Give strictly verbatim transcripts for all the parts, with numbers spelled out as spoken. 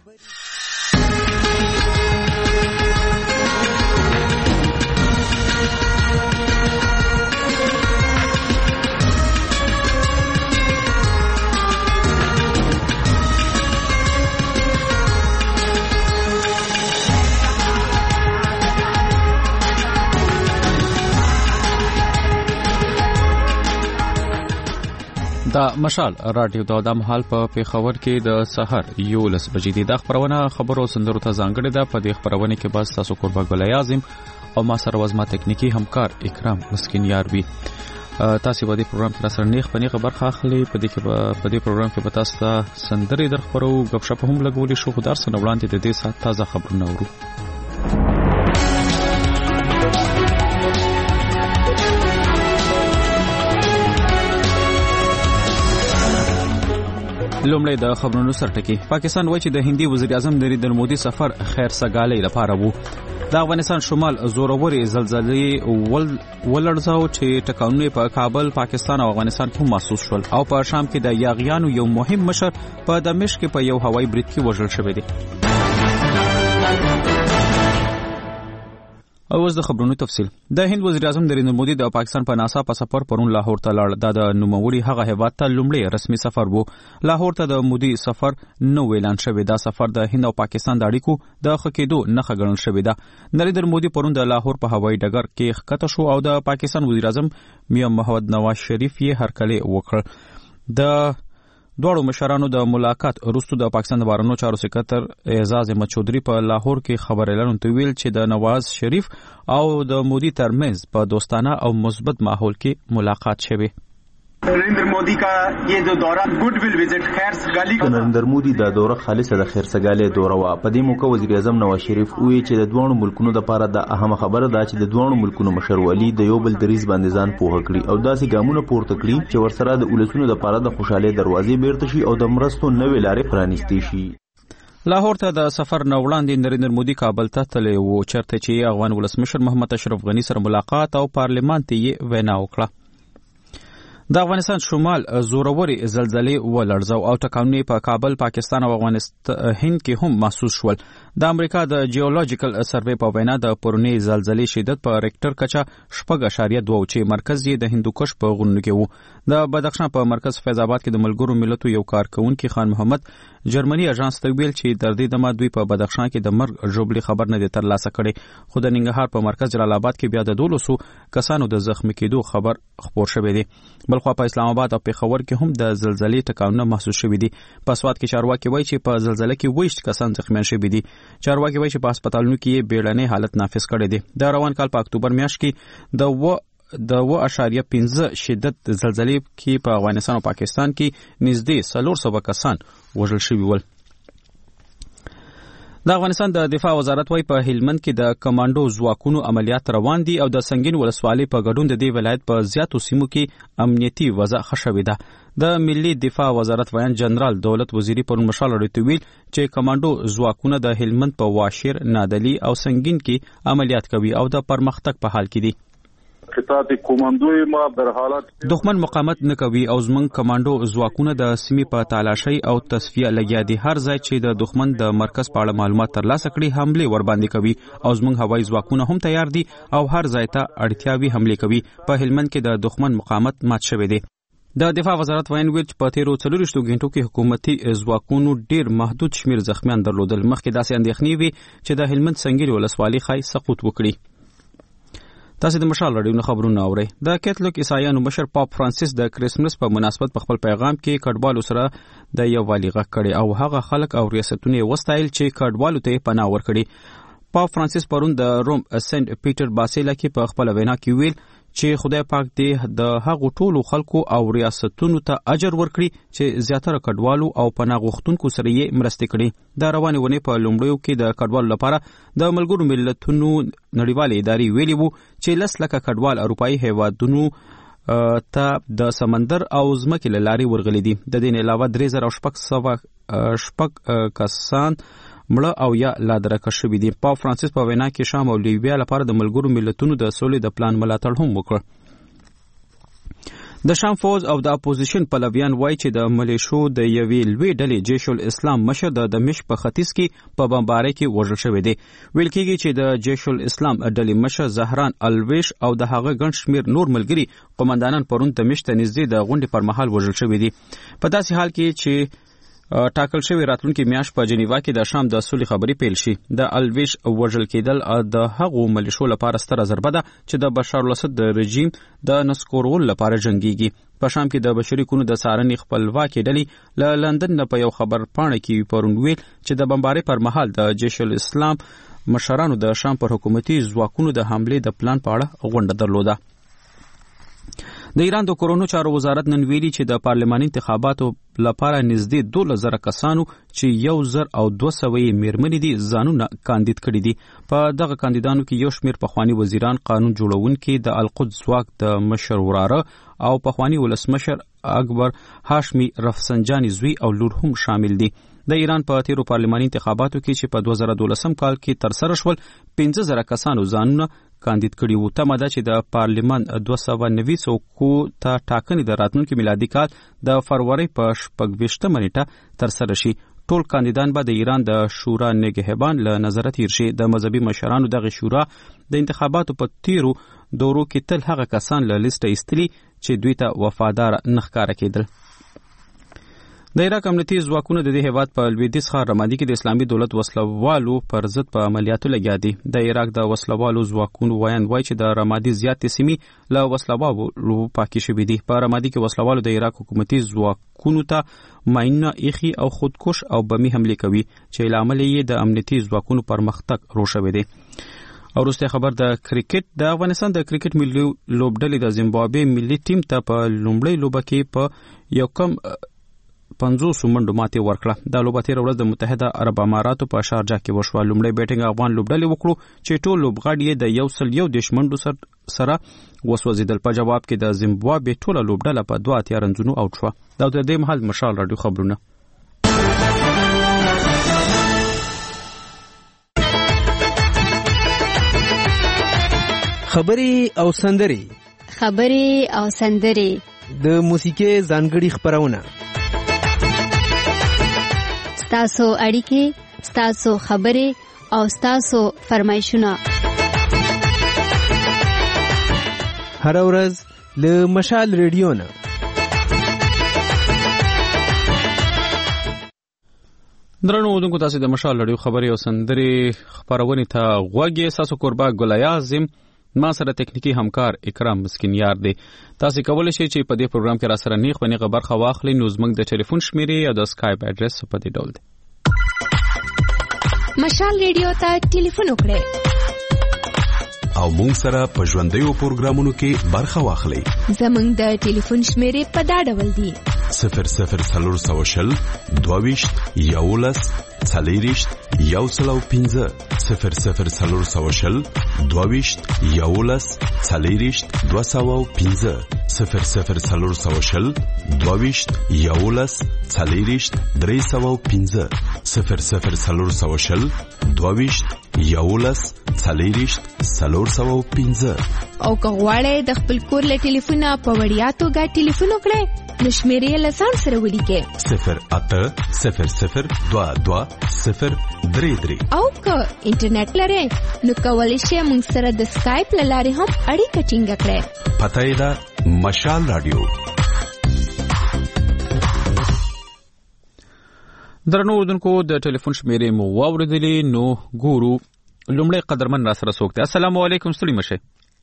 دا مشال رادیو دا د محل په پیښور کې د سحر یولس بجې د خبرونه خبرو سندرو ته ځانګړې ده. په دې خبرونه کې بس تاسو قربان ګل اعظم او ما سره وزما تکنیکی همکار اکرام مسکین یار وی. تاسو په دې پروګرام کې سره نیخ پنیغه برخه اخلي. په دې کې په دې پروګرام کې به تاسو ته سندري در خبرو غب شپ هم لګولې شو. خدای سره وړاندې د دې سات تازه خبرونه ورو. لومړی د خبرونو سرټکی. پاکستان وایي چې د هندي وزیر اعظم نریندر مودي سفر خیر سګالۍ لپاره وو. د افغانستان شمال زوروري زلزلې ولړزاو چې ټکانونه په کابل، پاکستان او افغانستان کې محسوس شول او په شام کې د یاغیانو یو مهم مشر په دمشق کې په یو هوایي برید کې وژل شوی دی. او اوس د خبرونو تفصیل. د هند وزیر اعظم نریندر مودي د پاکستان په ناسا په سفر پرون لاهور ته لاړ. دا د نوموړي هغه هیواد ته لومړی رسمي سفر وو. لاهور ته د مودي سفر نو اعلان شوی. دا سفر د هند او پاکستان د اړیکو د ښه کېدو نښه ګڼل شوې ده. نریندر مودي پرون د لاهور په هوایي ډګر کې ښکته شو او د پاکستان وزیر اعظم میا محمد نواز شریف یې هرکلی وکړ. د دوړو مشرانو د ملاقات وروسته د پاکستان د بهرنیو چارو سکرټر اعزاز احمد چودھری په لاهور کې خبر اعلان ویل چې د نواز شریف او د مودي ترمنځ په دوستانه او مثبت ماحول کې ملاقات شوه. نریندر مودی کا یہ جو دورہ گڈ ول وزٹ خیر سګالۍ کا نریندر مودی دا دوره خالصه د خیر سګالۍ دوره وا. په دې موقع وزیر اعظم نواز شریف وی چې د دوه ملکونو لپاره د اهم خبره ده چې د دوه ملکونو مشرولي د یو بل دریز باندې ځان پوهه کړي او داسې ګامونه پورته کړي چې ورسره د ولسونو لپاره د خوشاله دروازې بیرته شي او د مرستو نوې لارې پرانیستي شي. لاهور ته د سفر نه وړاندې نریندر مودي کابل ته تللی و چېرته چې افغان ولسمشر محمد اشرف غني سره ملاقات او پارلمان ته یې وینا وکړه. د افغانستان شمال زوروري زلزلې ولړزاو او ټکانونه په کابل، پاکستان او افغانستان هند کې هم محسوس شول. د امریکا د جیولوجیکل سروې په وینا د پرونی زلزلې شدت په ریکټر کچه شپږ اعشاریه دوه چې مرکز یې د هندوکش په غرونو کې وو. د بدخشان په مرکز فیض آباد کې د ملګرو ملتونو یو کارکونکي خان محمد جرمني اژانس ته ویل چې د دې دمه دوی په بدخشان کې د مرګ ژوبلي خبر نه دی ترلاسه کړي. خو د ننګرهار په مرکز جلال آباد کې بیا د دولسو کسانو د زخمی کېدو خبر خبر شوی دی. بلخوا په اسلام آباد او پېښور کې هم د زلزلې ټکانونه محسوس شوي دي. په سوات کې چارواکي وایي چې په زلزلې کې ویشت کسان زخمیان شوي دي. چارواکي وایي چې په هسپتالونو کې بیړنی حالت نافذ کړی دی. د روان کال په اکتوبر میاشت کې د و د و اشاریه پنځه شدت زلزلې کې په افغانستان او پاکستان کې نږدې څلور سوه کسان وژل شوي ول. د افغانستان د دفاع وزارت وايي په هلمند کې د کمانډو ځواکونو عملیات روان دي او د سنگین ولسوالۍ په ګډون د دې ولایت په زیاتو سیمو کې امنیتي وضع ښه شوې ده. د ملي دفاع وزارت ویان جنرال دولت وزیری پر مشال اړیته ویل چې کمانډو ځواکونه د هلمند په واشیر، نادلی او سنگین کې عملیات کوي او د پرمختګ په حال کې دي. خطاط کمانډوی ما در حالت دښمن مقاومت نه کوي او زمونږ کمانډو ځواکونه د سیمې په تالاشۍ او تصفیه لګیا دي. هر ځای چې د دښمن د مرکز په اړه معلومات ترلاسه کړي حمله ور باندې کوي او زمونږ هوایي ځواکونه هم تیار دي او هر ځای ته اړتیاوي حمله کوي. په هلمند کې د دښمن مقاومت مات شوی دی. د دفاع وزارت ویان ویل چې په تیرو څلورویشتو غنټو کې حکومتي ځواکونو ډیر محدود شمیر زخمیان درلودل. مخکې داسې اندېښنې وي چې د هلمند سنگین ولسوالۍ خای سقوط وکړي. تاسو د مشال رادیو نه خبرونه اورئ. د کاتولیک عیسایانو مشر پاپ فرانسیس د کریسمس په مناسبت په خپل پیغام کې کډوالو سره د یووالي غږ کړی او هغه خلک او ریاستونه یې وستایل چې کډوالو ته پناه ورکړي. پاپ فرانسیس پرون د روم سنت پیټر باسیلا کې په خپل وینا کې ویل چې خدای پاک دې د هغو ټولو خلکو او ریاستونو ته اجر ورکړي چې زیاتره کډوالو او پناه غوښتونکو سره یې مرسته کړي. د روانې ونې په لومړیو کې د کډوالو لپاره د ملګرو ملتونو نړیوالې ادارې ویلي وو چې لس لکه کډوال اروپایي هیوادونو ته د سمندر او ځمکې له لارې ورغلي دي. د دې علاوه درې زره او شپږ سوه شپږ کسان مړه او یا لادرکه شوي دي. پاپ فرانسیس په وینا کې شام او لیبیا لپاره د ملګرو ملتونو د سولې د پلان ملاتړ هم وکړ. د شام فوز او د اپوزیشن پلویان وایي چې د ملیشو د یوې لوی ډلې جیش الاسلام مشر د دمشق په ختیځ کې په بمبارۍ کې وژل شوی دی. ویل کېږي چې د جیش الاسلام ډلې مشر زهران الویش او د هغه ګڼ شمېر نور ملګري قومندانان پرون دمشق ته نږدې د غونډې پر مهال وژل شوي دي. په داسې حال کې چې ټاکل شوی راتلونکي میاشت په جنیوا کې د شام د صلح خبرې پیل شي. د الویش وژل کېدل د هغو ملیشو لپاره ستره ضربه ده چې د بشار الاسد د رژیم د نسکورولو لپاره جنګيږي. په شام کې د بشري حقوقو د څارنې خپلواکې ډلې له لندن نه په یو خبر پاڼه کې پرون ویل چې د بمبارۍ پر مهال د جیش الاسلام مشرانو د شام پر حکومتي ځواکونو د حملې د پلان په اړه غونډه درلوده. د ایران د کورونو چارو وزارت نن ویلي چې د پارلماني انتخاباتو لپاره نږدې دوه زره کسانو چې یو زر او دوه سوه یې میرمنې دي ځانونه کاندید کړي دي. په دغه کاندیدانو کې یو شمېر پخواني وزیران، قانون جوړونکي، د القدس ځواک د مشر وراره او پخواني ولسمشر اکبر هاشمي رفسنجاني زوی او لور هم شامل دي. د ایران په تیرو پارلماني انتخاباتو کې چې په دوه زره دولسم کال کې ترسره شول پنځه زره کسانو ځانونه کاندید کړي وو. تمه ده چې د پارلمان دوه سوه نوي څوکو ته ټاکنې د راتلونکي میلادي کال د فروری په شپږ ویشتمه نیټه ترسره شي. ټول کاندیدان به د ایران د شورا نګهبان له نظره تیر شي. د مذهبي مشرانو دغه شورا د انتخاباتو په تیرو دورو کې تل هغه کسان له لیسته ایستلي چې دوی ته وفادار نه ښکاره کېدل. د عراق امنیتي ځواکونه د دې هیواد په لویدیځ ښار رمادي کې د اسلامي دولت وسلوالو پر ضد په عملیاتو لګیا دي. د عراق د وسلوالو ځواکونو وایي وایي چې د رمادي زیاتې سیمې له وسلوالو پاکې شوې دي. په رمادي کې وسلوالو د عراق حکومتي ځواکونو ته ماینونه ایخي او خودکش او بمي حملې کوي چې لامل یې د امنیتي ځواکونو پرمختګ رو شوی دی. او وروسته خبر د کرکټ د افغانستان د کرکټ ملي لوبډلې د زیمبابوې ملي ټیم ته په لومړۍ لوبه کې په یو کم پنځوس منډو ماتې ورکړه. دا لوبه تېره ورځ د متحده عرب اماراتو په شارجه کې وشوه. لومړی بیټینګ افغان لوبډلې وکړو چې ټول لوبغاړي یې د یو سل یو دېرش منډو سره وسوځېدل. په جواب کې د زیمبابوې ټوله لوبډله په دوه اتیا رنزونو اوټ شوه. دا د دې مهال مشال راډیو خبرونه. خبرې او سندرې خبرې او سندرې د موسیقي ځانګړي خبرونه، ستاسو اړیکې، ستاسو خبرې او ستاسو فرمایشونه هر ورځ له مشال ریډیو نه. درنو اوردونکو، تاسو د مشال ریډیو خبرې او سندرې خبرونه ته غوږ یې. تاسو قربا ګلایازم، ما سره تکنیکی همکار اکرام مسکینیار دی. تاسو کولی شئ چې په دې پروګرام کې را سره نیغ په نیغه برخه واخلئ. نو زموږ د ټلیفون شمیرې او د اسکایپ اډرس په دې ډول دی. مشال ریډیو ته ټلیفون وکړئ او مونږ سره په ژوندیو پروګرامونو کې برخه واخلئ. زموږ د ټلیفون شمیرې په دا ډول دي: صفر صفر څلور سوه شل دوه ویشت یولس څلېرویشت یو سل او پنځه صفر صفر څلور سوه شل دوه ویشت یولس څلېرویشت دوه سوه او پنځه صفر صفر څلور سوه شل دوه ویشت یولس څلېرویشت درې سوه او پنځه صفر صفر څلور سوه شل دوه ویشت یولس څلېرویشت څلور سوه او پنځه. او که غواړئ د خپل کور له ټلیفونه په وړیا توګه ټلیفون وکړئ، نو شمیرې له ځان سره ولیکئ: صفر اته صفر صفر دوه دوه صفر درې درې. او که انټرنیټ لرئ نو کولی شئ موږ سره د سکایپ له لارې هم اړیکه ټینګه کړئ. پته یې ده مشال راډیو. درنو اوردونکو، د ټلیفون شمیرې مو واوریدلې. نو ګورو لومړی قدرمن را سره څوک دی. السلام علیکم. ستړي مشه.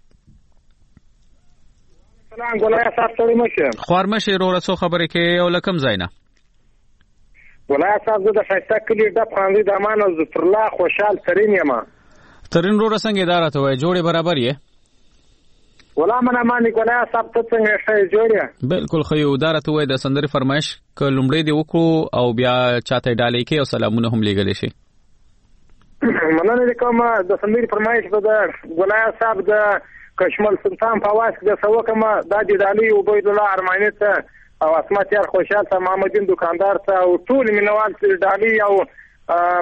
سلام ګولای صاحب. ستړي مشه. خوار مشه وروره څو خبرې کې او لکم زینا. ګولای صاحب د شایسته کلی د پرانځي د امان او ذکر الله خوشحال ترين یم. ترين وروره څنګه اداره ته وای جوړې برابر یې؟ ولا من مانی ګولای صاحب ته څنګه شې جوړه؟ بالکل خو یو اداره ته وای د سندري فرمایش ک لومړی دی وکړو او بیا چاته ډالې کې او سلامونه هم لګل شي. مننه کوم. د سندري فرمایش په د ګولای صاحب د کشمل سلطان فواز د سوکما د جدالي عبید الله ارمانی ته او اسمت یار خوشحال ته محمدین دکاندار ته او ټول مینوال ډالي او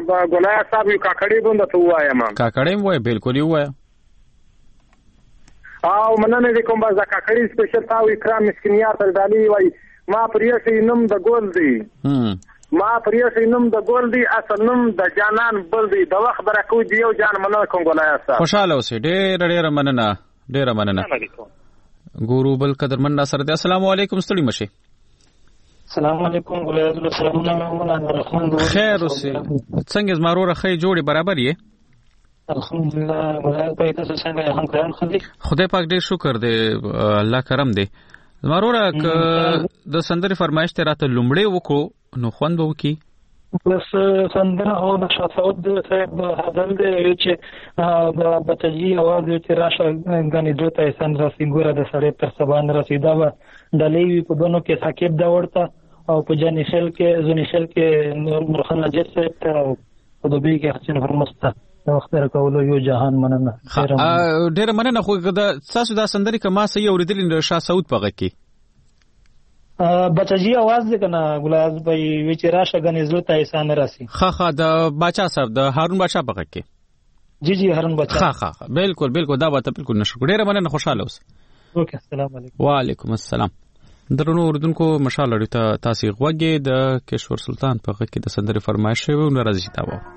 ګولای صاحب یو کاکړی بوند ته وایم. کاکړی وای بالکل یو وای. او مننه دې کوم باز کاکړي سپیشل تاو اکرام مسکینیار تر دالي وای ما پریشي نوم د ګول دی ما پریشي نوم د ګول دی اصل نوم د جانان بل دی د وخت برکو دی یو جان مننه کوم ګولای سره خوشاله اوسې ډېر ډېر مننه ډېر مننه ګورو بل قدرمن سره دی. السلام علیکم ستړي مشه. السلام علیکم ګولای زله سلامونه مولانا رحمان خیر اوسې څنګه زمارو رخي جوړي برابر یې الحمدلله ګولای په تاسو څنګه هم کاران خدي خدای پاک ډېر شکر دی الله کرم دی. زمارو را ک د سندري فرمایش ته راته لومړی وکړو نو خوند وکي بس سندره او د شاعت د صاحب حاضر دی چې د بتجي اواز چې راشه غني دوته سن را سنگوره د سړی تر سبان رسیدا و د لیوی په دونو کې ثاقب دا ورته او په جنې خل کې زونی خل کې مرخنه جسه په دوبي کې حسین فرمسته وخت راکولو یو جهان مننه ډېر مننه. خو د تاسو دا سندري کما سې اوریدل د شاه سعود پغه کې بچجی आवाज دې کنه ګلاز بھائی وچ راشه غني زلتا احسان راسي خا خا د باچا صاحب د هارون بادشاہ پغه کې جی جی هارون بادشاہ خا خا بالکل بالکل دا به بالکل نشو ډېر مننه خوشاله اوس. اوکې السلام علیکم. وعلیکم السلام. درنو اوردونکو مشال لري ته تاسو غوږی د کشور سلطان پغه کې د سندري فرمایش شوی نو راځي تا و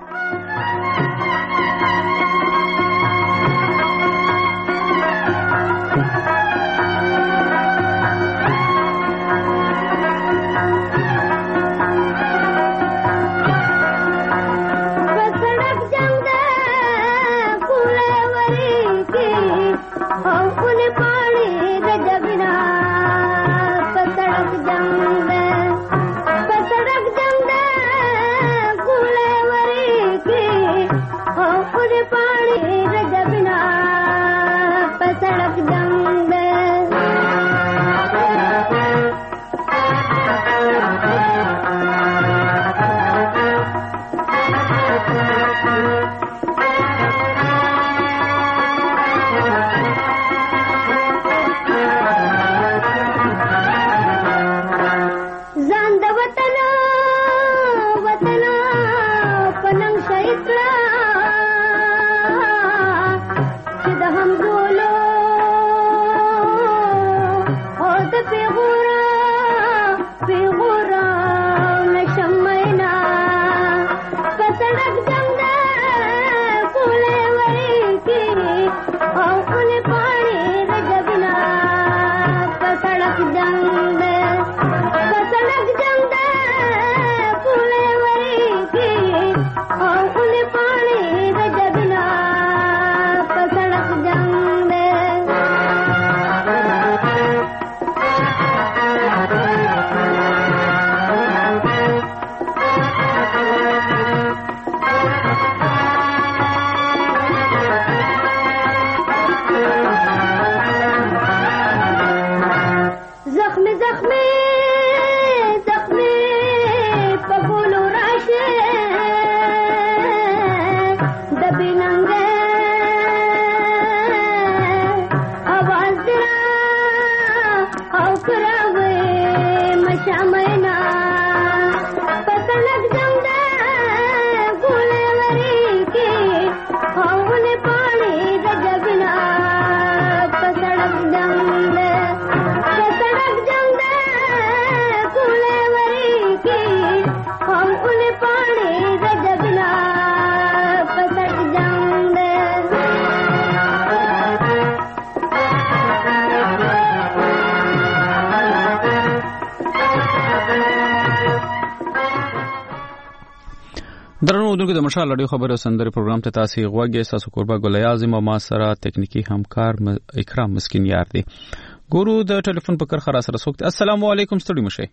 درنو دغه د مشال لړیو خبرو سندري پروګرام ته تاسو غوږی تاسو قربا ګل اعظم او ما سره ټکنیکی همکار اکرام مسکین یار دی. ګورو د ټلیفون په کرخه را سره سوکت. السلام علیکم ستړي مشه.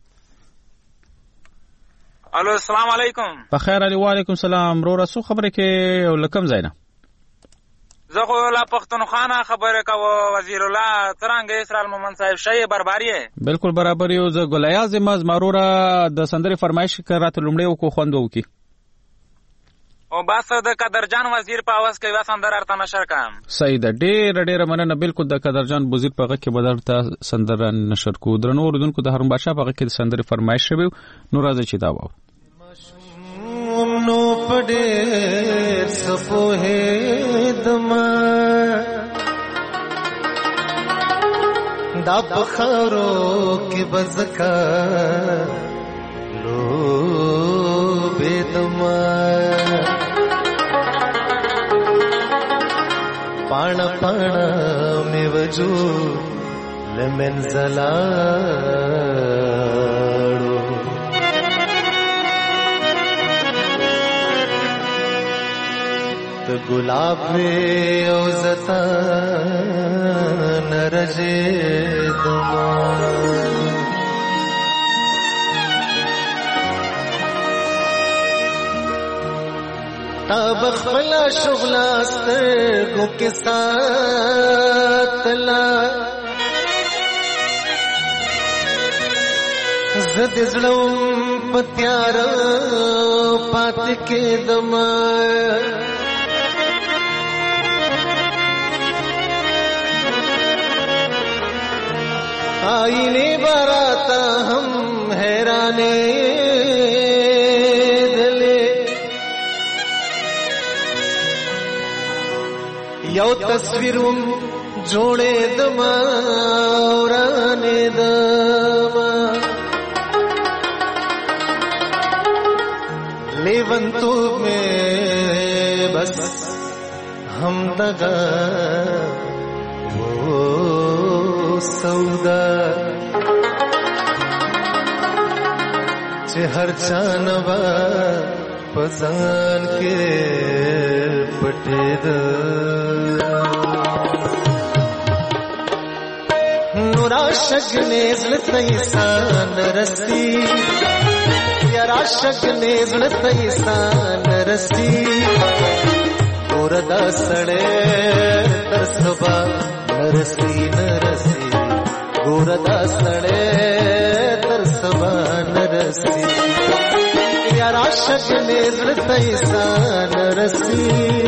الو السلام علیکم. بخیر علی وعلیکم السلام. رو رسو خبره کې لکم زینا زه خو لا پښتونخوا خبره کوم وزیر الله ترانګ اسرائیل مومن صاحب شای بربري بالکل برابر یو ز ګل اعظم از مارورا د سندري فرمایش کراته لومړی وکړو خوندو کی او بس د قدرجان وزیر په आवाज کې وسندر ارته نشر کام صحیح ده. ډېر ډېر مننه. بالکل د قدرجان وزیر په غږ کې بدلته سندر نشر کو. درنو اوردونکو د هارون بادشاہ په غږ کې سندري فرمایش شوی نو راځي چې دا و نو پډې سپوهه دما دا بخارو کې بزکا لو بيدما پانا پانا می وجود لمنزلاړو ته ګلاب او زتا نرجه دما تب خپل شغل استرګو کې ساتلا زد زړم پتیار پات کې دم آئینے باراتا ہم حیرانے دلے یو تصویرم جوڑے دما اورانے دما لیون تو میں بس ہم دگا سودا چه هر چانوا پزان کې پټید نورا شګنې زلت انسان رسي یارا شګنې زلت انسان رسي وردا سړې تر سبا نرسي نرسي ګوردا سړې تر سبا نرسي یار عاشق دې زړه انسان رسي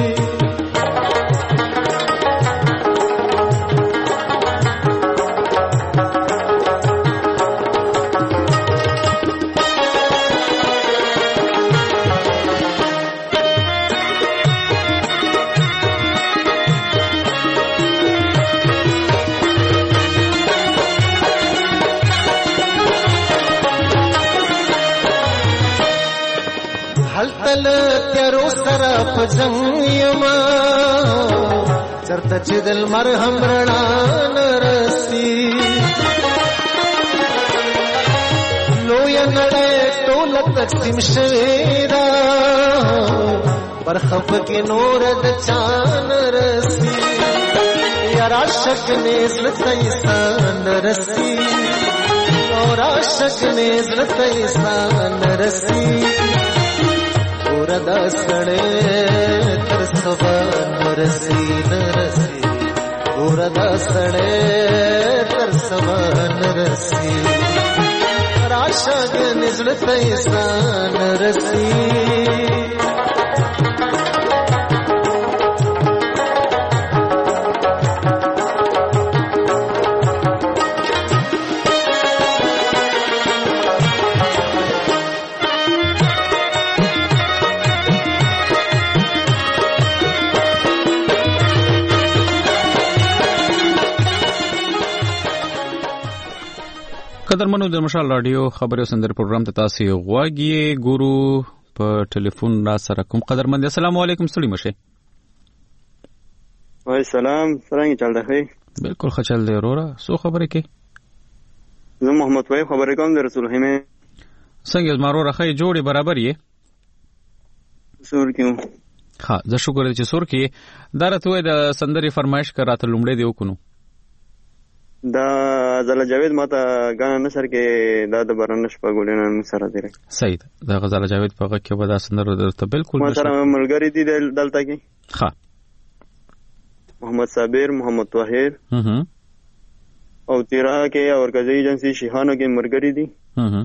تیارو سره پجنګ یما چرته چې دل مرهم رڼا نرسي لوی نړۍ ټول تقسیم شوی دا پر خف کې نور د چان رسي یار عاشق نزلت انسان رسي اور عاشق نزلت انسان رسي وردا سړې تر سبا نرسي نرسي وردا سړې تر سبا نرسي راشد نزلت انسان رسي قدرمنو د مشال رادیو خبرو سندر پروګرام ته تاسو غواګي ګورو په ټلیفون را سره کوم قدرمن السلام علیکم ستړي مشه وای سلام څنګه چل دی بالکل ښه چل دی وروره سو خبره کې زه محمد وای خبره کوم د رسول همه څنګه زما وروره خې جوړي برابر یې سور کیو ها زه شکر چې سور کې درته د سندري فرمایش کراته لومړی دی وکونو دا غزل جاوید ماته غانا نشر کې دا د برنش په ګولینه سره دی صحیح دا غزل جاوید په کې به دا سندر درته بالکل ما سره ملګری دي دلته کې ها محمد صابر محمد طاهر هم او تیرا کې اور کزی ایجنسی شیخانو کې مرګری دي هم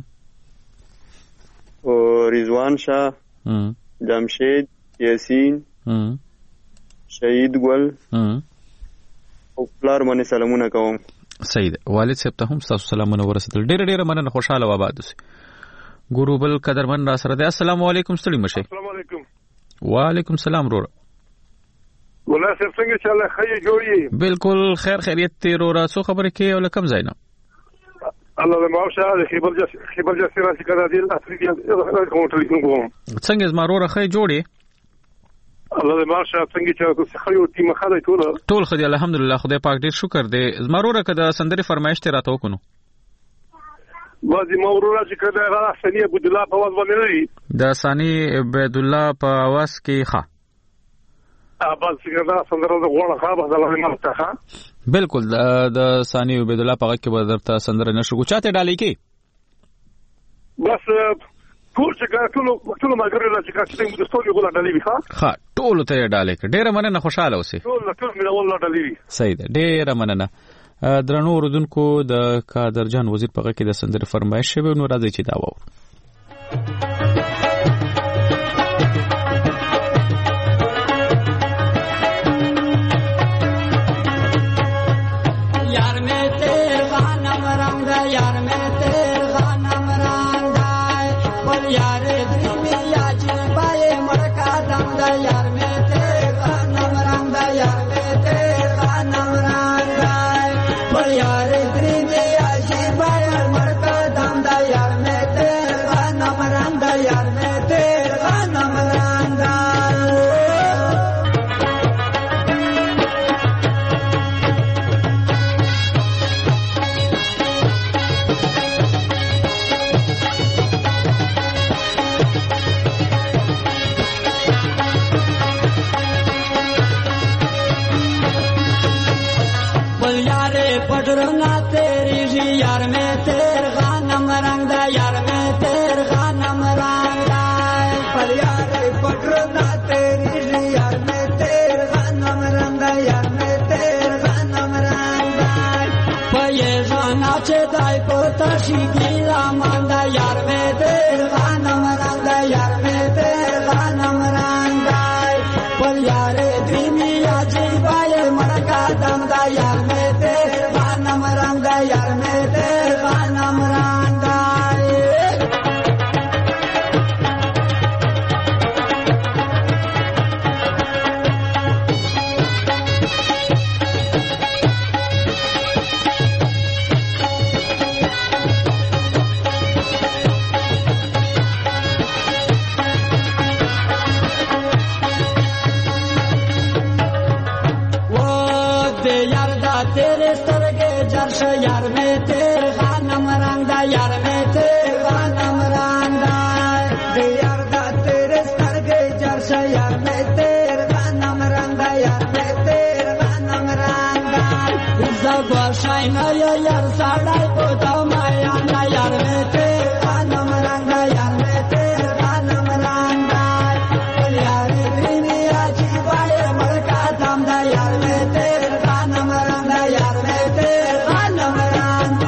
او رضوان شاه هم جمشید یاسین هم شهید ګل هم او پلار باندې سلامونه کوم صحیح والد صاحب ته هم تاسو سلامونه ورسېدل ډېر ډېر مننه خوشاله و آباد اوسئ ګورو بل قدرمن را سره دی السلام علیکم ستړي مشه السلام علیکم وعلیکم السلام ورور ولا څنګه چې الله خیر جوړي بالکل خیر خیریت تیر او راسو خبرې کې او لکم زینا الله دې معاف شه خبر جس خبر جس راسي کړه دې الله سړي کوم ټلیفون کوم څنګه زمارو راخې جوړي الله دې معاف شه څنګه چې تاسو خو ټیم خاله ټول ټول خدای الحمدلله خدای پاک ډیر شکر دې زمارو راکه د سندري فرمایش ته راته وکړو بازي مورورا چې کړه هغه ثاني عبد الله په واز باندې لري د ثاني عبد الله په واز کې ښه ابل څنګه سندره د غوړه خا به الله نه متخه بالکل د ثاني عبد الله په کې به درته سندره نشو چاته ډالې کې بس ټول چې ټول ټول مګر لا چې کاڅې د ستوري غوړه ډالې وي ښه ټول ته ډالې کې ډېر مننه خوشاله اوسې ټول ټول مې والله ډالې وي صحیح ده ډېر مننه درنو اوردونکو د قادر جان وزیر په کې د سندره فرمایش شوی نو راځي چې دا وو یار میں تیر غانم رنگ یار میں تیر غانم رنگ پر یار دمی یاجی بای مرکا دم دا یار میں تیر غانم رنگ یار میں تیر غانم رنگ پر یار دمی یاجی بای مرکا دم دا یار میں تیر غانم رنگ یار میں تیر غانم رنگ पटरना तेरी जी यार में तेर गानम रंग यार में तेर गानम रंग पर यार पटरना तेरी जी यार में तेर गानम रंग यार में तेर गानम रंग पये जाना चे दाई पोता शिगीला मांदा यार में तेर गानम रंग यार में तेर गानम रंग पर यार द्रीमी आजी बाये मड़का दम दा यार में तेर गानम रंग यार में तेर गानम रंग तेरे सरगे जर्श यार में तेर गानम रंग यार में तेर गानम रंग यार दा तेरे सरगे जर्श यार में तेर गानम रंग यार में तेर गानम रंग जब शाइन यार साड़ा को दमाया यार में तेर गानम रंग यार में तेर गानम रंग यार दिनी आजी बाय मलका दम दा यार में तेर गानम रंग यार में तेर गानम रंग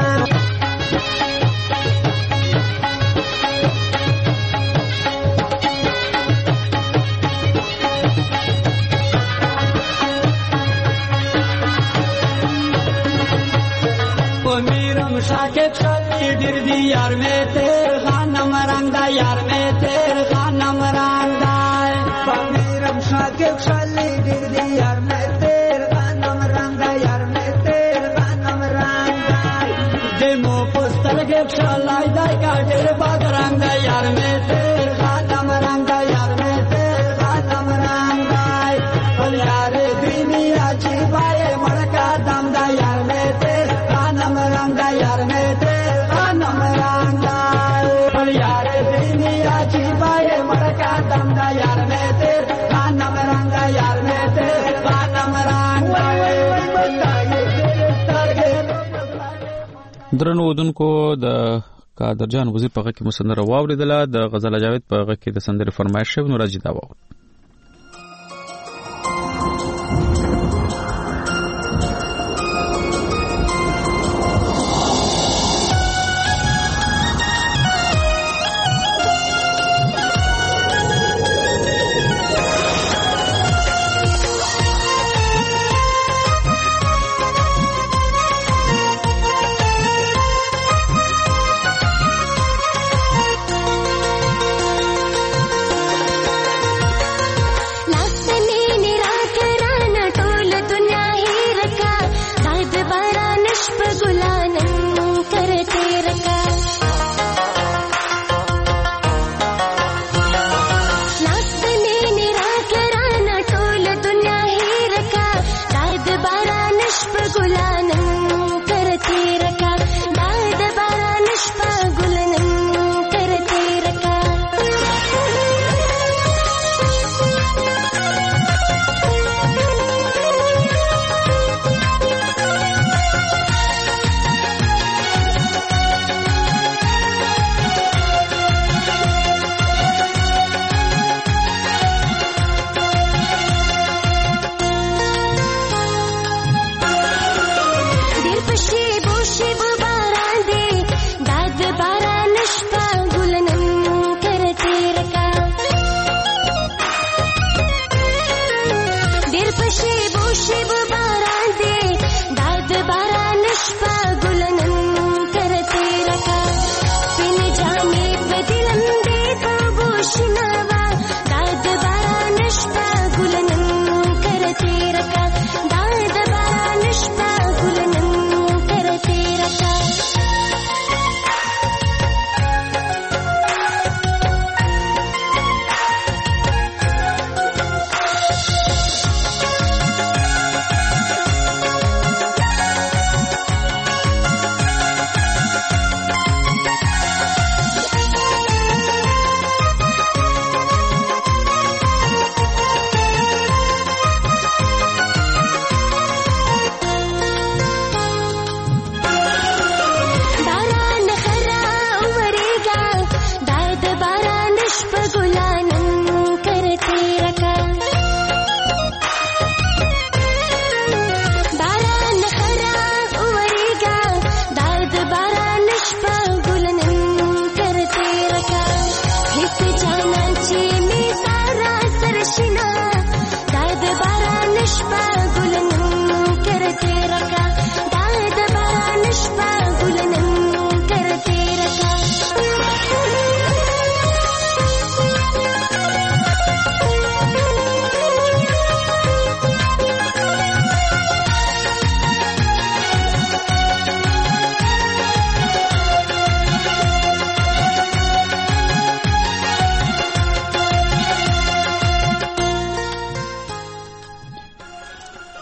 मीरम शाके चली दिर्दी यार में तेर गानम रंग यार में तेर गानम रंग मीरम शाके चली दिर्दी यार में तेर गानम रंग यार में तेर गानम रंग देमो पुस्तक के चलाई दाई का डेर बाग रंग यार में तेर गानम रंग यार में तेर गानम रंग यार दीनी आजी बाये मड़का दम दा यार में तेर गानम रंग यार में तेर गानम रंग यार दीनी आजी बाये मड़का दम दा यार में तेर गानम रंग यार में तेर गानम रंग درنو ودونکو د قادر جان وزیر په کې مسندره واوریدله د غزل جاوید په کې د سندره فرمایش شوی نو راځي دا و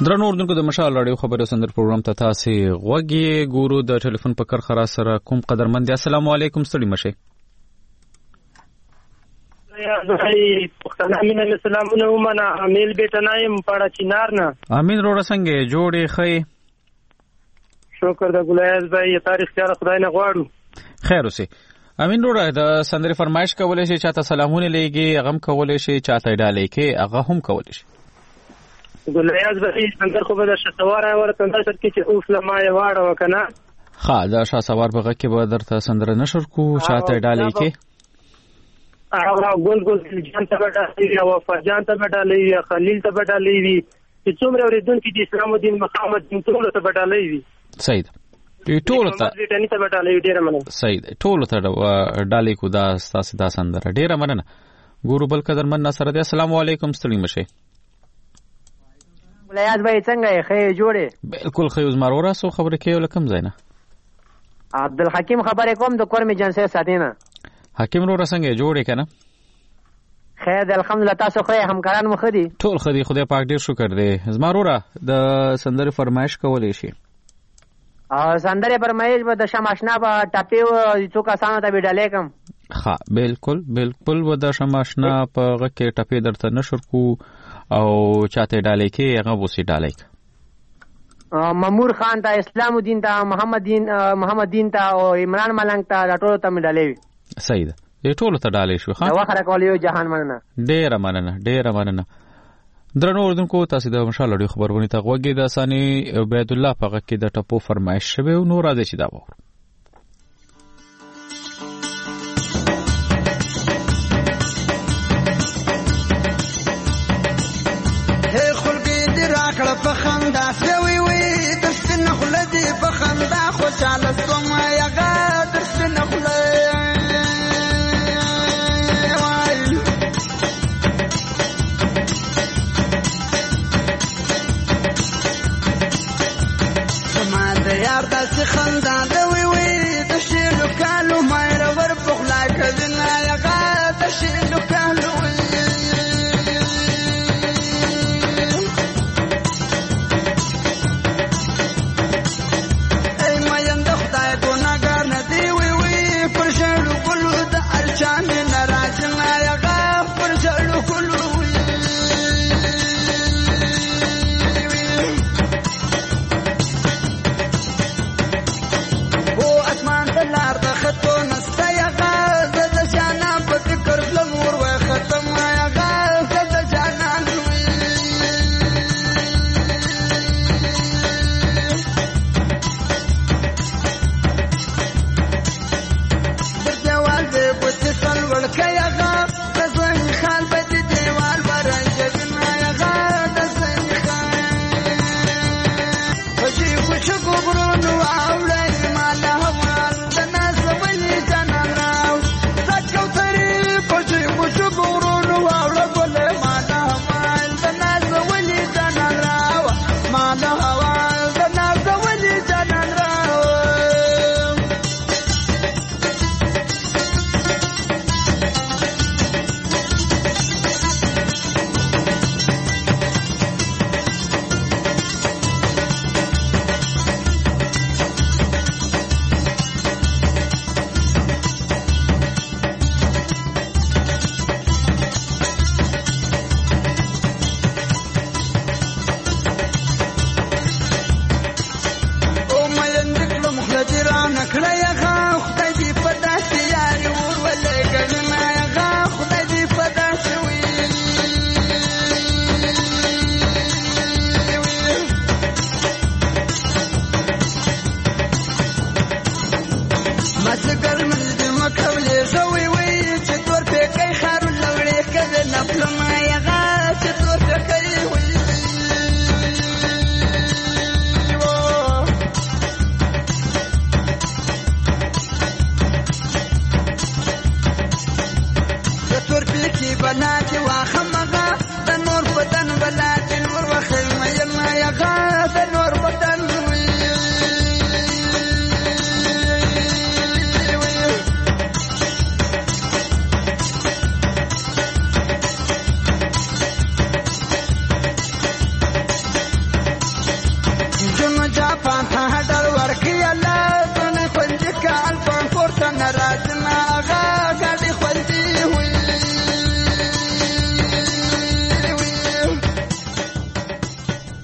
درنو اردوونکو د مشال راډیو خبرو سندر پروګرام ته تاسو غوږی ګورو د ټلیفون په کر خرا سره کوم قدرمند السلام علیکم ستړي مشه یا زهي پښتنه امین السلامونه ومنه امیل بیٹنایم پړه چینار نه امین روړه څنګه جوړې خې شکر د ګلایز بھائی تاریخ چاره خدای نه غواړو خیر اوسه امین روړه د سندري فرمایش کولای شي چاته سلامونه لېږي غم کولای شي چاته ډالې کې هغه هم کولای شي ګلایز بھائی څنګه خو به د شتواره ورته اندر کې چې اوس لمه یې واړه وکنه ها دا شاه سوار بغه کې به درته سندره نشر کو چاته ډالې کې هغه ګل ګل جان ته ډالې او وفا جان ته ډالې وي خلیل ته ډالې وي چې څومره اوریدونکو د اسلام دین محمد دین ټول ته ډالې وي صحیح دی ټول ته ټول ته ډالې ډیره مننه صحیح دی ټول ته ډالې کو دا تاسو دا سندره ډیره مننه ګورو بل قدرمن نصر دی السلام علیکم ستړي مشه ګلایز بھائی څنګه یې خې جوړې بالکل خې اوس مارورا سو خبره کې ولکم زینا عبدالحکیم خبره کوم د کورمي جنسه ساتینه حکیم رو څنګه جوړې کنه خیر الحمدلله تاسو خو همکاران مخ دي ټول خدي خدای پاک ډیر شکر دی زمارورا د سندره فرمایش کولې شي او سندره فرمایش به د شماشنا په ټاپیو څوک اسانه ته وډالې کم ها بالکل بالکل و د شماشنا په غکه ټاپی درته نشر کو او چاته ډالې کې هغه وسی ډالې مامور خان ته اسلام الدین ته محمد دین محمد دین ته او عمران ملنګ ته ټول ته ډالې صحیح ده دې ټول ته ډالې شو ها دا وخره کولیو جهان مننه ډیر مننه ډیر مننه درنو اردوونکو تاسو د مشال اړیو خبرونه ته غوږی د اساني عبید الله په غکه د ټپو فرمایش شوی نو راځي چې دا وره کړه په خندا سوي وي د سپین خلدي په خندا خوشاله سوم یغه د سپین خلدي سما د یار د خندا د وي وي د شیلو کالو مې ور په خلا کړه یغه د شیلو کالو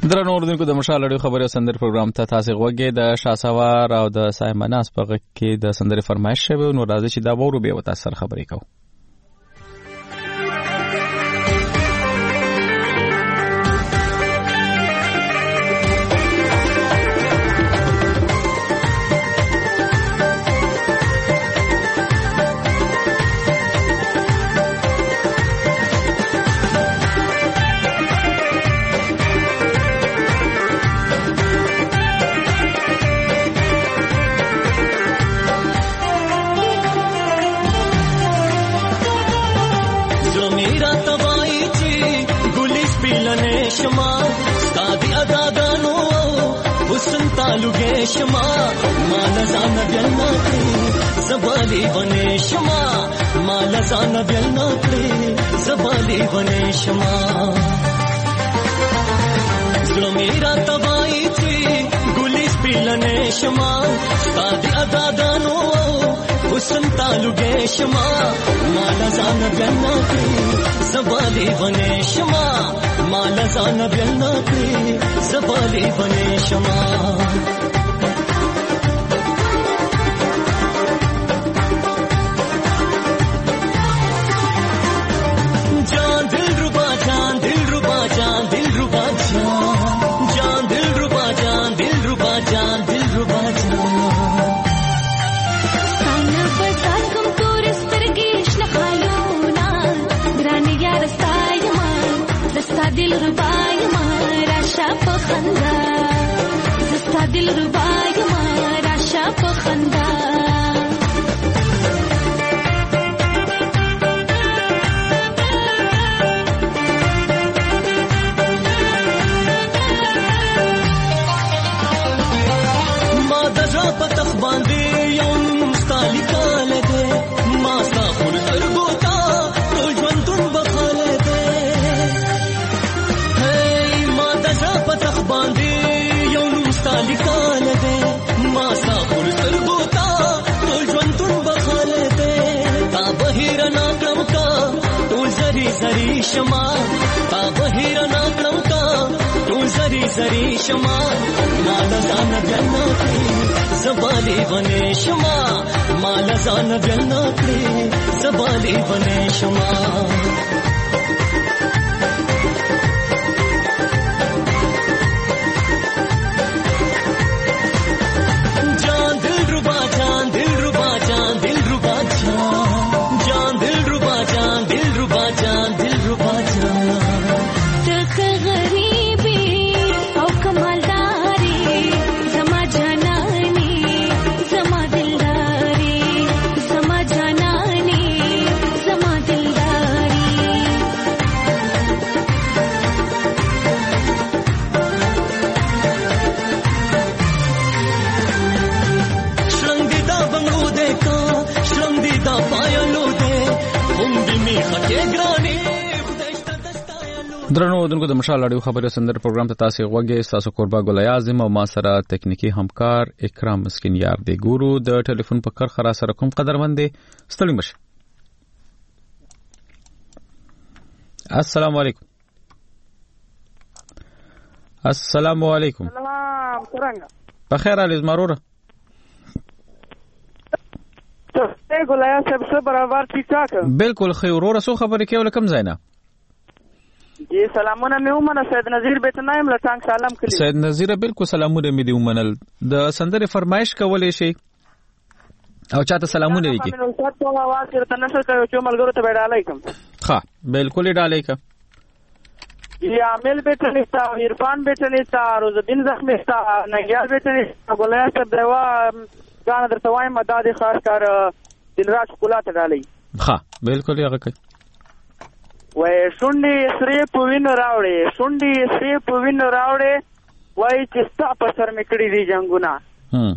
درنو اوردونکو د مشال اړیو خبري او سندري پروګرام ته تاسو غوږی د شاسوار او د سایمناس په غږ کې د سندري فرمایش شوی نو راځي چې دا وورو به وتا سره خبرې کوو. شما مال زان بیلنا کړی زبالی ونه شما مال زان بیلنا کړی زبالی ونه شما زړه میرا تبای چې ګلی سپیلنه شما سادي ادادانو حسن تعلق شما مال زان بیلنا کړی زبالی ونه شما مال زان بیلنا کړی زبالی ونه شما दिल रुबाई मारा शाप खंदा जस्ता दिल रुबाई मारा शाप खंदा ما दजा पतख बांधे यौन मुस्ताली काले दे मासा खुर सरगोता तो जंतुन बखाले दे पतख बांधे यौन मुस्ताली काले दे मासा खुर सरगोता तो जंतुन बखाले दे ता बहिर नाकम का तो जरी जरी शमा ता बहिर नाकम का तो जरी जरी शमा माल जान जन्ना की जबाली बने शमा माल जान जन्ना की जबाली बने शमा درنو دونکو د مشال اړیو خبري سندر پروګرام ته تاسو غوږی تاسو قربا ګل اعظم او ما سره تکنیکی همکار اکرام مسکین یار دی ګورو د ټلیفون په کار خرا سره کوم قدرمن دی ستړي مشه. السلام علیکم. السلام علیکم. سلام څنګه بخیر علي زمروره ته ګولیا سب څه برابر ٹھیک ٹھاک بالکل خیر وروره سو خبرې کول کم زینا جی سلامونه مې ومنه سید نذیر بیت نایم له څنګه سلام کړی سید نذیر بالکل سلامونه مې دی ومنل د سندره فرمایش کولې شي او چاته سلامونه وکي نو تاسو आवाज ورته نشو کوي چې ملګرو ته ډالای کوم ها بالکل ډالای کوم جی عامل بیت نشتا عرفان بیت نشتا روز الدین زخمی نشتا نګیال بیت نشتا ګولیا سب دیوا ځان درته وایم مدد خاص کار دلراج کولا ته ډالای ها بالکل هغه کوي وای شونډې سری په وینو راوړې شونډې سری په وینو راوړې وای چې ستا په سر مې کړي دي جنگونه هم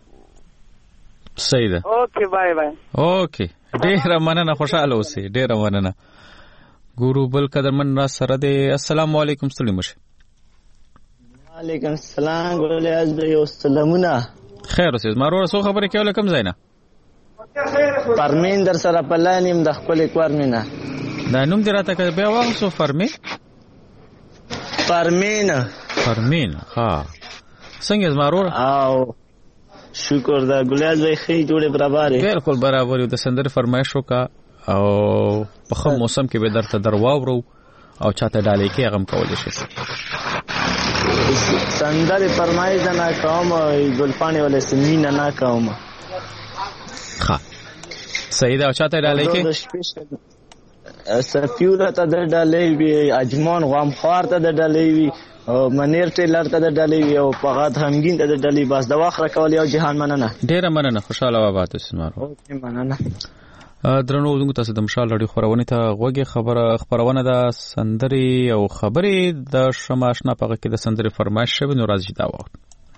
صحیح ده اوکې بای بای اوکې ډېر مننه خوشاله اوسئ ډېر مننه ګورو بل قدرمن را سره دی السلام علیکم ستړي مشه وعلیکم السلام ګورلې از د یو سلامونه خیر اوسئ زما سو خبرې کوله کم ځای نه پرمین در سره پلانیم د خپل کور مینه دا نوم دې راته بیا واغسو فرمي پرمین فرمین ها څنګه زمارور او شکر دا ګلیاز وای خې جوړه برابر بالکل برابر د سندر فرمایش وکا او په خو موسم کې به درته درواورو او چاته ډالې کې غم کول شي سندر فرمایش نه کوم ګلپانې ولې سمینا نه کوم ها سید او چاته ډالې کې سفیوره ته د ډالې وی اجمان غام خار ته د ډالې وی او منیر ټیلر ته د ډالې وی او فقط همګین ته د ډالې بس د واخره کول یو جهان مننه ډیره مننه خوشاله وابات اسمارو اوکې مننه درنو دغه تاسو د مشال لړۍ خبرونه ته غوږی خبره خبرونه د سندري او خبرې د شماشنا پغه کې د سندري فرمایش شوی نو راځي دا وخت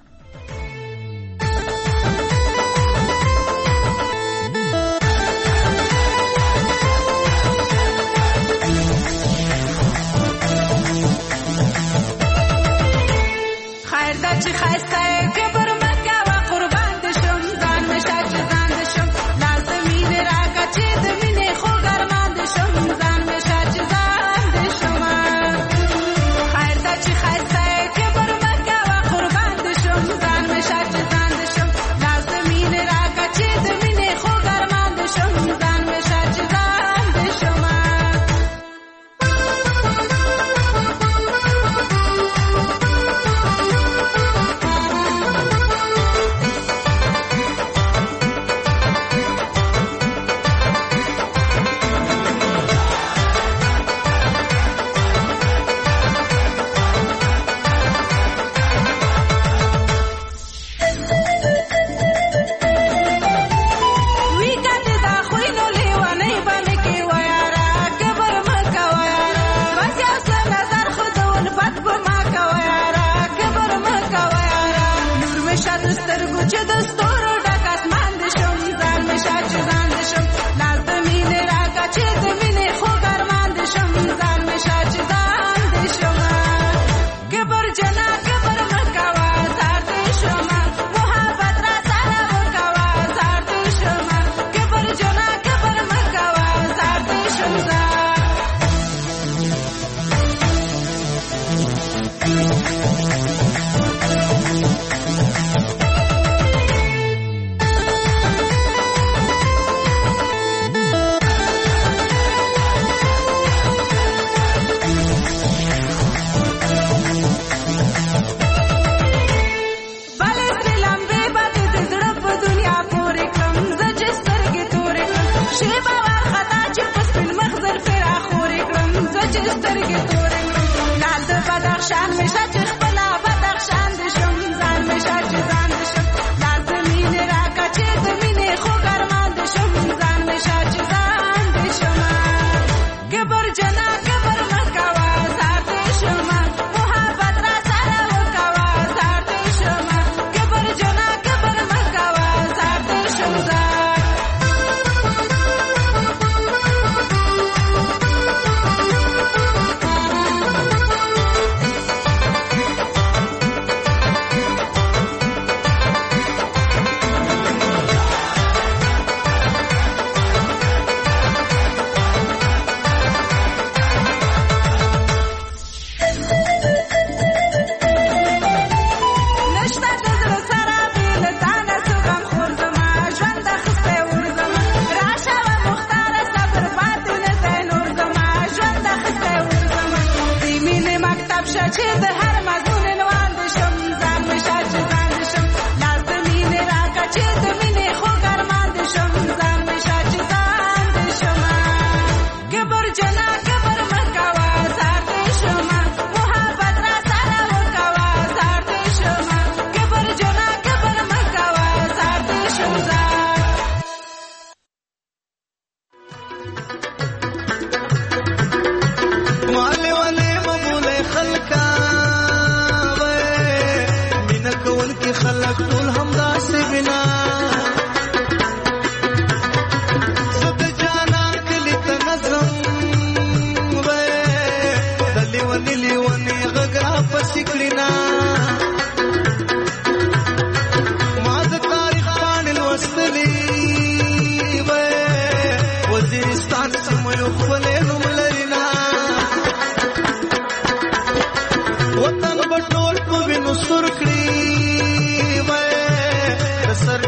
خیر دا چې خاصه کبر مکه وا قربان د شم ځان مشاج ځان د شم لازمي نه راکا چې د مینې خو ګرمان د شم ځان مشاج ځان د شم خیر دا چې خاصه کبر مکه وا قربان د شم ځان مشاج ځان د شم لازمي نه راکا چې د مینې خو ګرمان د شم ځان مشاج ځان د شم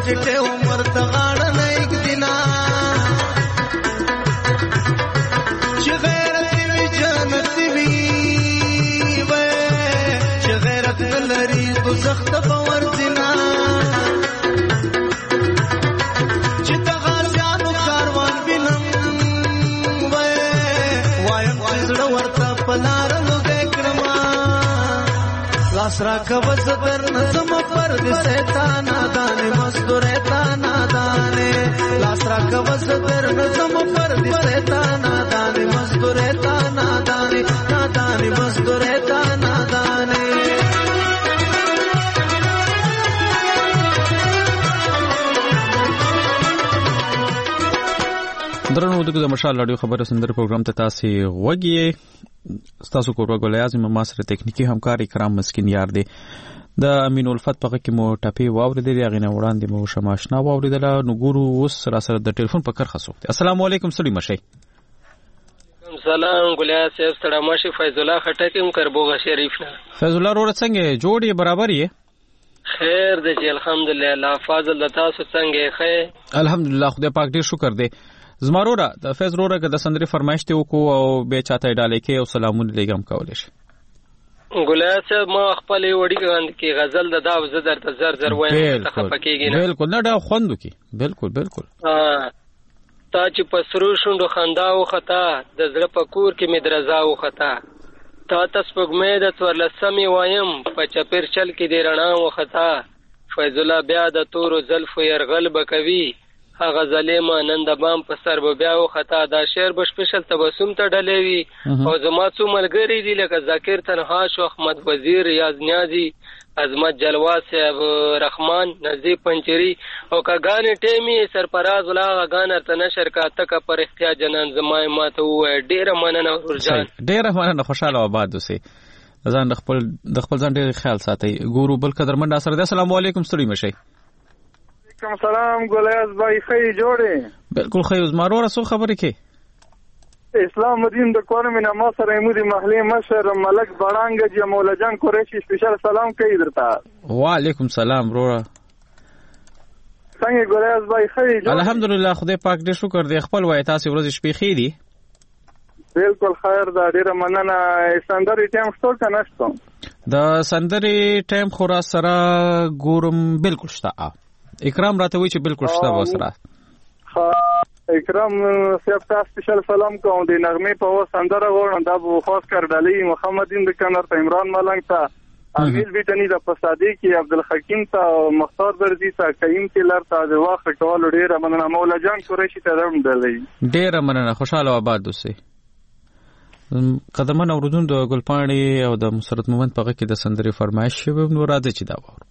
چټه عمر ته غاړه نه یګدینا چې غیرت وی جنت وی وې چې غیرت لري دوزخ ته باور دینا چې د غازیانو کاروان وینم وې وایم چې زړه ورته پلار لاسرا کبز پر نظم پر سیتانا دانے مزدورے تانا دانے لاسرا کبز پر نظم پر سیتانا دانے مزدورے تانا دانے دانے مزدورے تانا دانے درنو دغه د مشال رادیو خبره سندر پروګرام ته تاسو وګورئ تاسو کوټه غولې ازم ما سره ټکنیکی همکار کرام مسکین یار دی د امین الفت په کې مو ټاپي واوریدل هغه نه وړاندې مو شماشنا واوریدل نو ګورو اوس سره سره د ټلیفون په کر خسوخت السلام علیکم سړي مشي سلام ګلیا صاحب ستړه ماشي فیض الله خټکم کربوغه شریف نه فیض الله ور څنګه جوړي برابر یې خیر دې الحمدلله الله فضل د تاسو څنګه خیر الحمدلله خدای پاک دې شکر دې زمارورا د فیض رورا که د سندري فرمایش ته وکړو او به چاته ډالې کې او سلامونه لګم کولې شي ګلیا صاحب ما خپل وړي غند کې غزل د دا زدر ته زر زر وایم ته خپکیږي نه بالکل نه دا خوندو کې بالکل بالکل ها تا چې پسرو شوندو خندا او خطا د زړه پکور کې مدرزا او خطا تا تسپګمې د تورلسمې وایم په چپیر چل کې دی رڼا او خطا فیض الله بیا د تورو زلف يرغل بکوي هغه ظالما نن د بام په سر به بیا او خطا دا شعر به سپیشل تبسم ته ډلېوي او زما څو ملګری دي لکه ذاکر تنها شو احمد وزیر ریاض نیازی عظمت جلوا صاحب رحمان نزیب پنچری او کاغان ټیمی سرپراز ولا غان ته نشر کا تک پر احتیاج جنان زمای ماته و ډیر مننه ورجان ډیر مننه خوشاله آباد اوسې ځان خپل د خپل ځان ډیر خیال ساتي ګورو بل قدرمن سره السلام علیکم ستړي مشي کوم سلام ګلیاز بھائی خی جوړې بالکل خی زمارو رسو خبرې کې اسلام مدین د کورم نه ما سره مودي محلي مشر ملک بړانګ جی مولا جان قریشی سپیشل سلام کوي درته وعلیکم سلام رورا څنګه ګلیاز بھائی خی جوړې الحمدلله خدای پاک دې شکر دې خپل وای تاسو ورځ شپې خې دي بالکل خیر دا ډیره مننه سندري ټیم څو کنهستو د سندري ټیم خورا سره ګورم بالکل شته اکرام راته وی چې بالکل شته وسره ها اکرام صاحب تاسو سپیشل سلام کوم د نغمه په وسندره غوړم دا بو خاص کر ډالۍ محمدین د کنر ته عمران ملنګ ته امیل بیٹنی د فسادی کې عبدالحکیم ته مختار برزی ته کریم کلر ته د واخر کول ډیره مننه مولا جان قریشی ته هم ډالۍ ډیره مننه خوشاله آباد اوسئ قدمن اوردون د ګلپاڼي او د مسرت مومند په کې د سندري فرمایش شوی نو راځي چې دا وره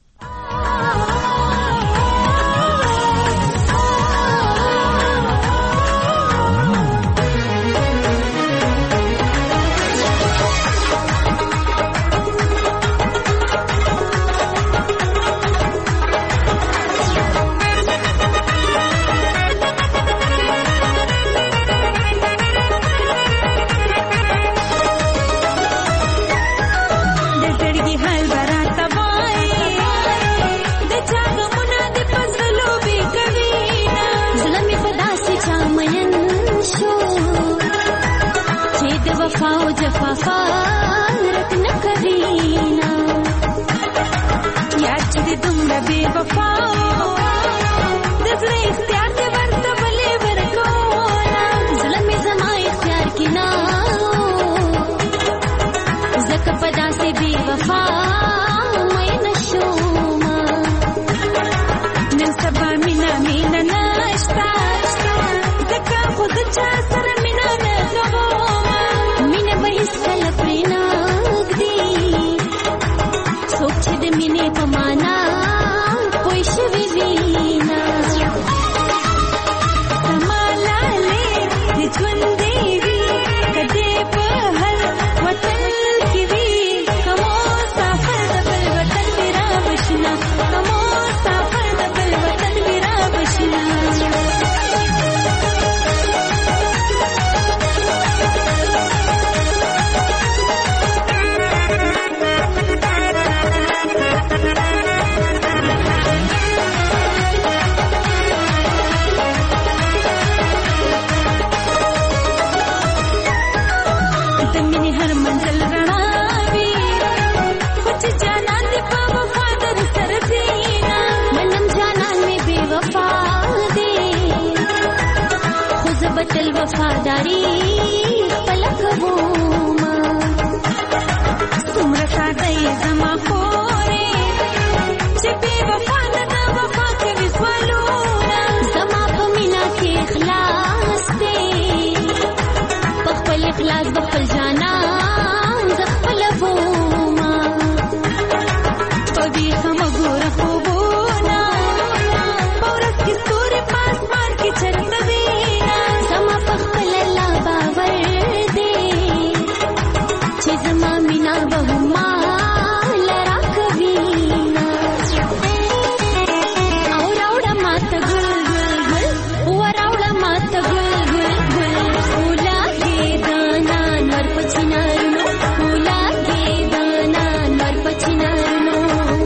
وفا جفا رک न करीना यार چې دومره بے وفا د زړه اختیار دې ورته بلې ورکولا ظلم زما اختیار کې نه زکه پدا سي بے وفا مې نشوما نن سبا مینا مینا ناشتا زکه خود چا سره مینا نه کله پرینا غدي سوچ دې مینه پمانا کوئی شوی وینا کمالاله دې ژوند دې وی کدی په هر وطن کې وی کومو سفر د بل وطن میرا بشنا کومو سفر د بل وطن میرا بشنا منزل رڼا وي خو چې جانان دې په وفا در سره دینا منم جانان مې بې وفا دی خو زه به تل وفاداري خپله کومه څومره ساده یې زما خورې چې بې وفا نه د وفا کوي سوالونه زما په مینه کې اخلاص دی په خپل اخلاص به خپل جانان زه خپله بومه په ویښه مه ګوره خوبونه په ورځ کې ستوري په اسمان کې چرڅوي زما په خپل الله باور دی چې زما مینا به ما لرا کوي او راوړه ماته ګل ګل ګل و راوړه ماته ګل ګل ګل اولاګې دانان ور په چنارونو اولاګې دانان ور په چنارونو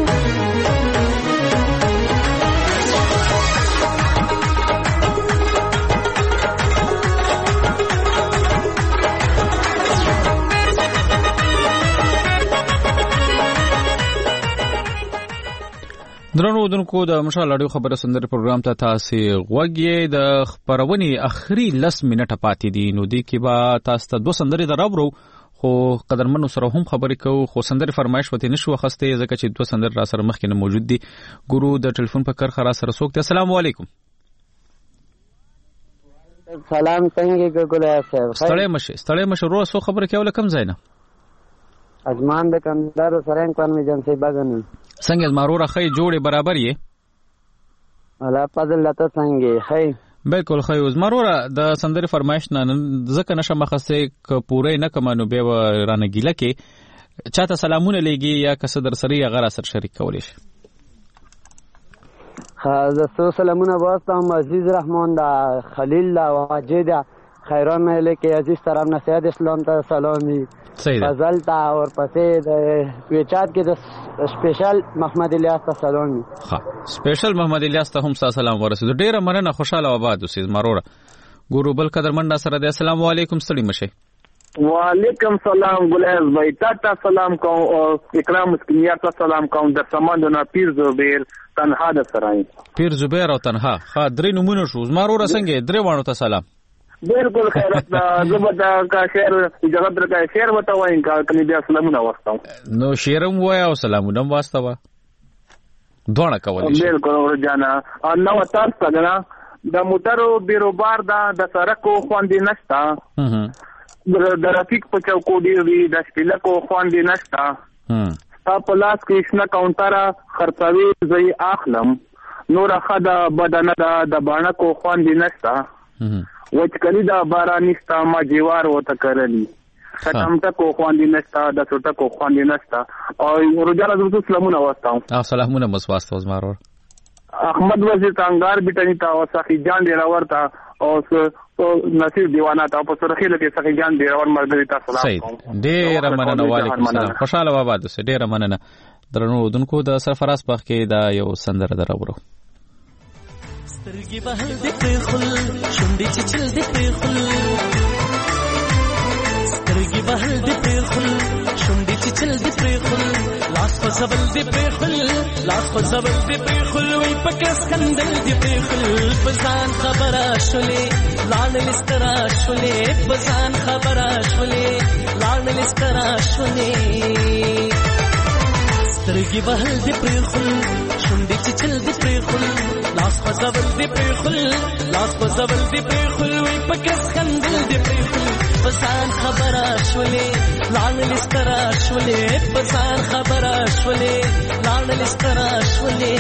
درنو اودونکو د مشال اړیو خبره سندري پروګرام ته تاسو غوږی د خبرونې اخري لس منټه پاتې دي نو دی کې با تاسو ته دوه سندري دراوړو خو قدرمنو سره هم خبرې کوو خو سندري فرمایش وته نشو خسته ځکه چې دوه سندري را سره مخکې نه موجود دي ګورو د ټلیفون په کر خرا سره سوکته السلام علیکم سلام څنګه ګولای صاحب ستړی مشه ستړی مشه روه سو خبره کوله کم ځای نه اجمان د کندهار سره کوم ایجنسی باغن څنګه مارو راخی جوړې برابر یې الله فضل لته څنګه خی بالکل خی اوس مارو د سندري فرمایش نه ځکه نشه مخسه ک پوره نه کمنو به رانه ګیله کې چاته سلامونه لګي یا کس در سره یا غیر اثر شریک کولې شي خا زه سلامونه واسطم عزیز رحمان دا خلیل دا واجد خیران مله کې عزیز طرف نصیحت اسلام ته سلامي فضل تا اور پسې د ویچات کې د سپیشل محمد الیاس ته سلامي ها سپیشل محمد الیاس ته هم سلام ورسېد ډیره مننه خوشاله آباد اوسې مروره ګورو بل قدرمن سره د السلام علیکم ستړي مشه وعلیکم سلام ګلعز بھائی تا سلام کوم او اکرام مسکینیار ته سلام کوم د سمندونه پیر زبیر تنها د سراي پیر زبیر او تنها ها درې نمونه شو مروره څنګه درې وانه ته سلام بالکل خیرت زبدا کا شعر اجازه درکای شعر وتاوای کا کني بیا سلامونه واستاو نو شعرم وای او سلامونه واستاو دوه کولای شي بالکل ورجانا نو تاسو څنګه د موټرو بیروبار دا د سرکو خواندې نشتا د رفیق په چوکو دی د سپیلکو خواندې نشتا تا پلاس کې شنه کاونټر خرڅوي زئی اخلم نور خدا بدن دا د باڼکو خواندې نشتا وچکلی دا بارانستا ما جیوار وته کرلی ټمټه کو خواندې نشتا د څټه کو خواندې نشتا او ورجاله د سلامونه واستاو او سلامونه مس واستاو زمارو احمد وزیر تانګار بیٹنی تا او سخی جان دی راور تا او نصیر دیوانا تا په سره خېله کې سخی جان دی راور مرګ تا سلام کوم ډېر مننه وعلیکم السلام خوشاله آباد اوسه ډېر مننه درنو دونکو د سرفراز پخ کې دا یو سندره دراوړو سترګې بهل دې پرخل شونډې چې چل دې پرخل سترګې بهل دې پرخل شونډې چې چل دې پرخل لاس په زبل دې پرخل لاس په زبل دې پرخل وي پکس کندل دې پرخل بزان خبره شولې لاړ لسترا شولې بزان خبره شولې لاړ لسترا شولې سترګې بهل دې پرخل شونډې چې چل دې پرخل لاس په زبل دې پرخل لاس په زبل دې پرخل وي پکس کندل دې پرخل بزان خبره شولې لاړ لسترا شولې بزان خبره شولې لاړ لسترا شولې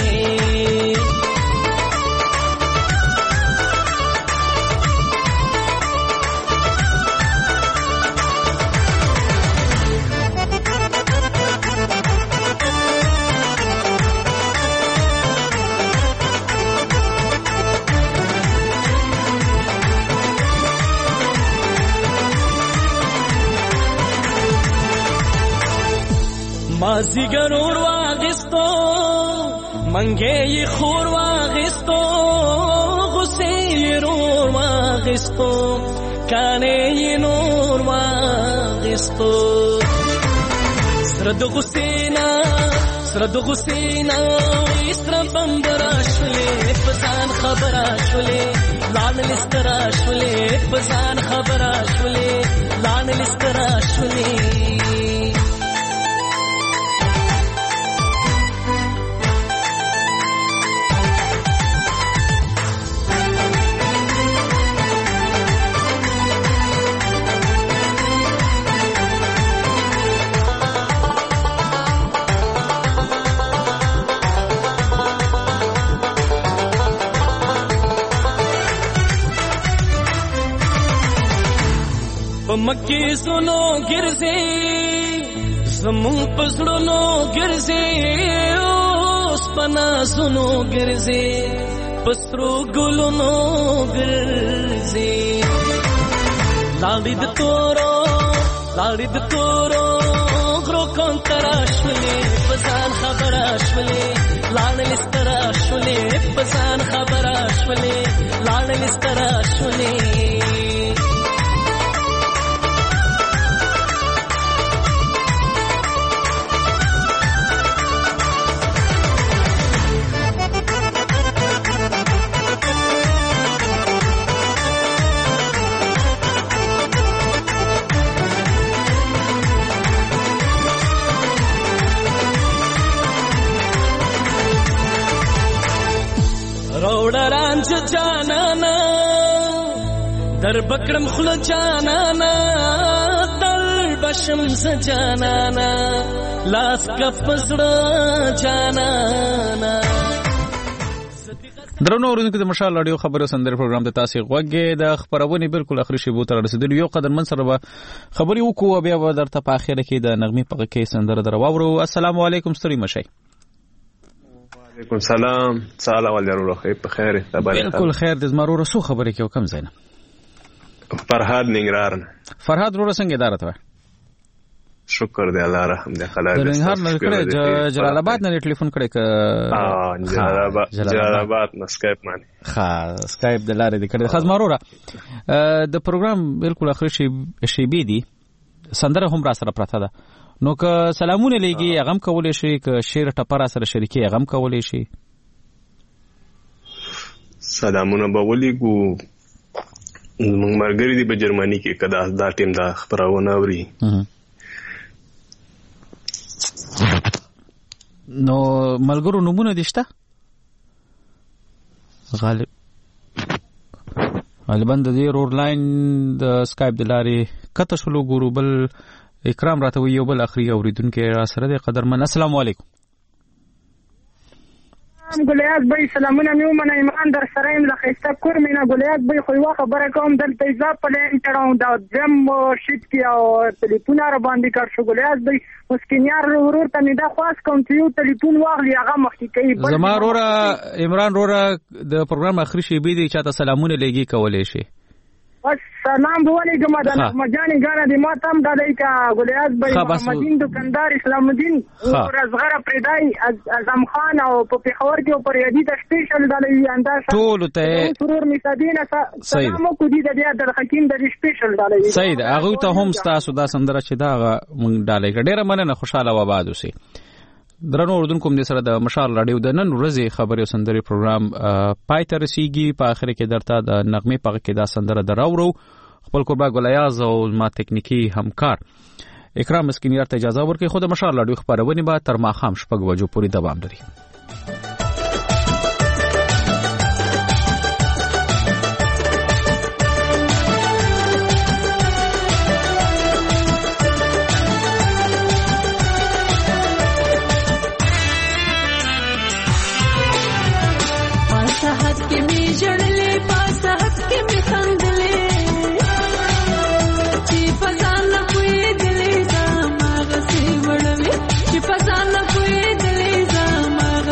مازیګر اور واغستو منګې یې خور واغستو غصې یې رور واغستو کانې یې نور واغستو سره د غسینا سره د غسینا سره بمبرا شولې پسان خبره شولې لان لسترا شولې پسان خبره شولې لان لسترا شولې مکی سنو ګرځي زمون پسړونو ګرځي اوس پنا سنو ګرځي پسرو ګلونو ګرځي لاړې د تورو لاړې د تورو غرو کون تراشولې پسان خبره شولې لاړې لسترا شولې پسان خبره شولې لاړې لسترا شولې جانانا در بکرم خل جانانا دل بشم جانانا لاس کپسړه جانانا درنو اورونکو د مشال رادیو خبرو سندر پروګرام د تاسو غوږه د خبرونه بالکل اخري شی بو تر رسیدلی یو قدر من سره خبري وکړو بیا به درته په اخر کې د نغمه په کې سندر درواورو. السلام علیکم ستړي مشي. وعلیکم سلام سلام ولرو خیر په خیر تبارک بالکل خیر د زمرو رسو خبرې کې کوم زینه فرهاد ننګرهار فرهاد ورو څنګه اداره ته شکر دی الله رحم دی خلای د ننګرهار نه کړه جلال آباد نه ټلیفون کړه ک ها جلال آباد جلال آباد نه سکایپ باندې ها سکایپ د لارې د کړه خاص مرو د پروګرام بالکل اخر شی شی بي دي سندره هم را سره پراته ده نو که سلامونه لګي هغه هم کولای شي که شعر ټپر سره شریکي هغه هم کولای شي سلامونه به ولګو موږ مرګري دي په جرمني کې کدا دا ټیم دا خبرونه اوري نو ملګرو نمونه دشته غالب غالبا د دې رور لاین د سکایپ د لارې کته شلو ګورو بل اکرام راته وی یو بل اخري اوریدونکو را سره د قدرمن السلام علیکم ګلیاز بای سلامونه میو من ایمان در سره ایم لخصه کور مینا ګلیاز بای خو وا خبره کوم دلته ځا پلان چړاو دا جم شیټ کی او ټلیفون را باندې کار شو ګلیاز بای مسکینیار ورور ته نه دا خاص کوم چې یو ټلیفون واغلی هغه مخکې کوي زما ورور عمران ورور د پروګرام اخري شی بي دي چاته سلامونه لګي کولای شي بس سلام علیکم د مجانی غانا دی ما تم د دای کا ګلیاز بای محمدین دکاندار اسلام الدین او رزغره پردای اعظم خان او په پیښور کې پر یدی د سپیشل د لې انداز ټول ته سرور میسادینه سلام کو دی د د حکیم د سپیشل د لې سید هغه ته هم تاسو دا سندره چې دا مونږ ډالې ډیره مننه خوشاله و آباد اوسئ. درنو اردوونکو د سره د مشال رادیو د نن ورځې خبري سندري پروګرام پای ته رسیږي په اخر کې درته د نغمه په کې دا سندره دراورو خپل قربا ګلیاز او ما تکنیکی همکار اکرام مسکینیار ته اجازه ورکړي خو د مشال رادیو خبرونه به تر ماخام شپږ بجو پورې دوام لري. پزان کوی دلی زما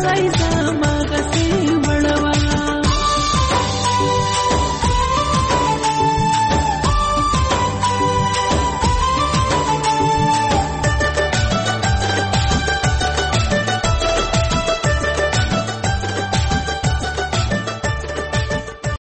غیزه